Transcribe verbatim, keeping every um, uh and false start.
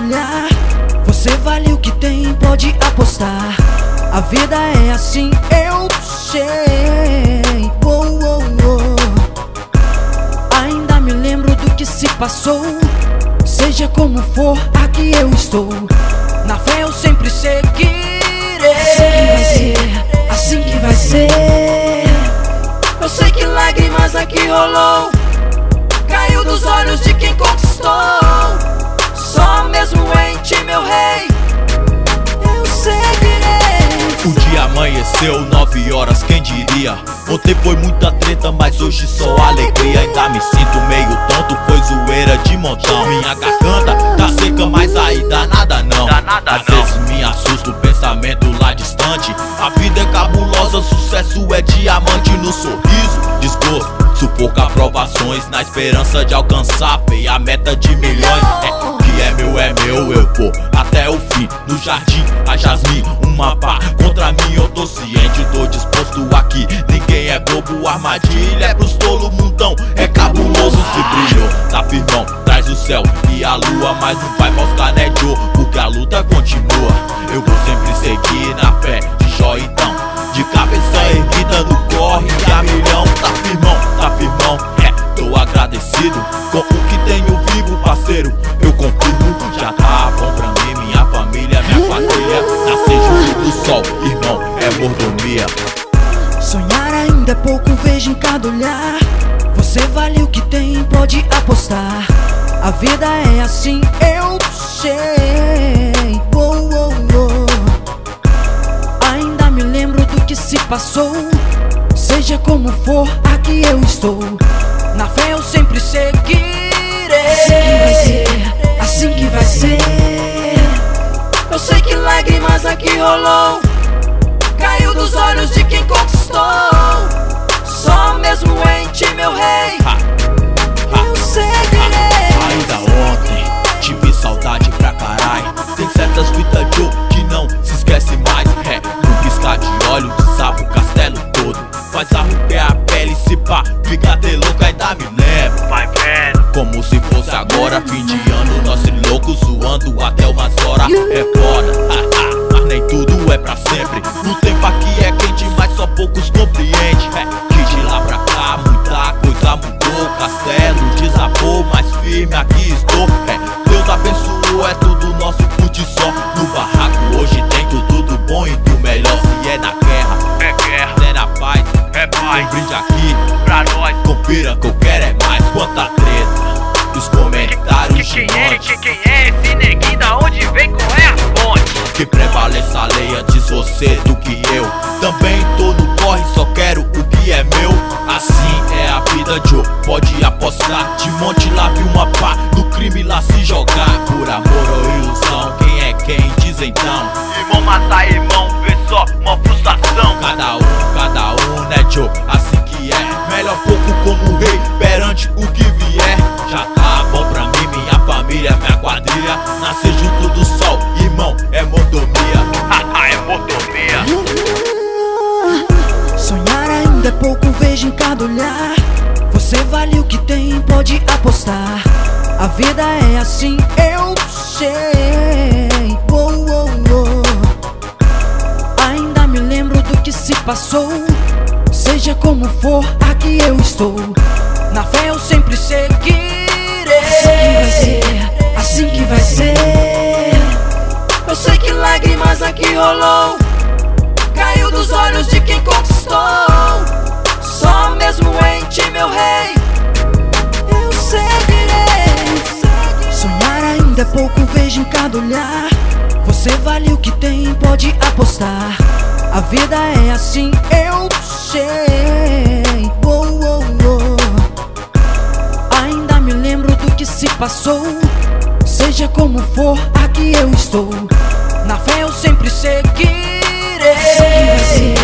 olhar. Você vale o que tem, pode apostar. A vida é assim, eu sei. Oh, oh, oh. Ainda me lembro do que se passou. Seja como for, aqui eu estou. Na fé eu sempre seguirei. Assim que vai ser, assim que vai ser. Eu sei que lágrimas aqui rolou, caiu dos olhos de quem conquistou. Só mesmo em ti, meu rei, eu seguirei. O dia amanheceu, nove horas, quem diria? Ontem foi muita treta, mas hoje só alegria. Ainda me sinto meio tonto, foi zoeira de montão. Minha garganta tá seca, mas aí dá nada não. Dá nada Às não. vezes me assusta o pensamento lá distante. A vida é cabulosa, sucesso é diamante no sorriso. Desgosto, sufoca provações, na esperança de alcançar feia a meta de milhões. É, que é meu, é meu, eu vou até o fim. No jardim, a Jasmine, uma pá contra mim, eu tô ciente, tô disposto aqui. Ninguém é bobo, armadilha é pros tolo, mundão é cabuloso. Se brilhou, tá firmão, traz o céu e a lua, mas não vai mostrar né Joe, porque a luta continua. Eu vou sempre seguir na fé de Jó, então de cabeça erguida no corre a milhão. Tá firmão, tá firmão, é, tô agradecido com o que tenho vivo, parceiro, eu confirmo. Já tá bom pra mim, minha família, minha quadrilha. Nascer junto do sol, irmão, é mordomia. Sonhar ainda é pouco, vejo em cada olhar. Você vale o que tem, pode apostar. A vida é assim, eu sei. Oh, oh, oh. Ainda me lembro do que se passou. Seja como for, aqui eu estou. Na fé eu sempre seguirei. Assim que vai ser, assim que vai ser. Eu sei que lágrimas aqui rolou, caiu dos olhos de quem conquistou. Só mesmo em ti, meu rei, ha, ha, eu seguirei. Ha. Ainda ontem tive saudade pra caralho. Tem certas fitas Joe que não se esquece mais. É, no piscar de olho, desaba o castelo todo. Faz arrupiar a pele, se pá, fica até louco, ainda me lembro. Vai vendo, como se fosse agora, fim de ano, nós loucos zoando até umas horas. É foda, haha, mas nem tudo é pra sempre. No tempo aqui é quente, mas só poucos compreendem. É, que de lá pra cá muita coisa mudou. Castelo desabou, mas firme aqui estou. É, Deus abençoou, é tudo nosso curte só. No barraco hoje tem tudo do bom e do melhor. Se é na guerra, é guerra, se é na paz, é paz. Um brinde aqui pra nós, confira que eu quero é mais. Quanta treta, os comentários que, que, quem é, que quem é esse neguinho, da onde vem, qual é a fonte? Que prevaleça a lei antes você do que eu. Também tô no corre, só quero o que é meu. Assim é a vida, Joe, pode apostar. De monte lá vi uma pá, do crime lá se jogar. Por amor ou ilusão, quem é quem diz então? Irmão mata irmão, vê só uma frustração. Cada um, cada um, né Joe, assim que é. Melhor pouco como rei, perante o que vier. Já tá bom pra mim, minha família, minha quadrilha. Nascer junto do sol, irmão, é mordomia. É mordomia. Sonhar ainda é pouco, vejo em cada olhar. Você vale o que tem, pode apostar. A vida é assim, eu sei. Oh, oh, oh. Ainda me lembro do que se passou. Seja como for, aqui eu estou. Na fé eu sempre seguirei. Assim que vai ser, assim que vai ser. Eu sei que lágrimas aqui rolou, caiu dos olhos de quem conquistou. Só mesmo em ti, meu rei, eu seguirei. Sonhar ainda é pouco, vejo em cada olhar. Você vale o que tem, pode apostar. A vida é assim, eu sei. Oh, oh, oh. Ainda me lembro do que se passou. Seja como for, aqui eu estou. Na fé eu sempre seguirei.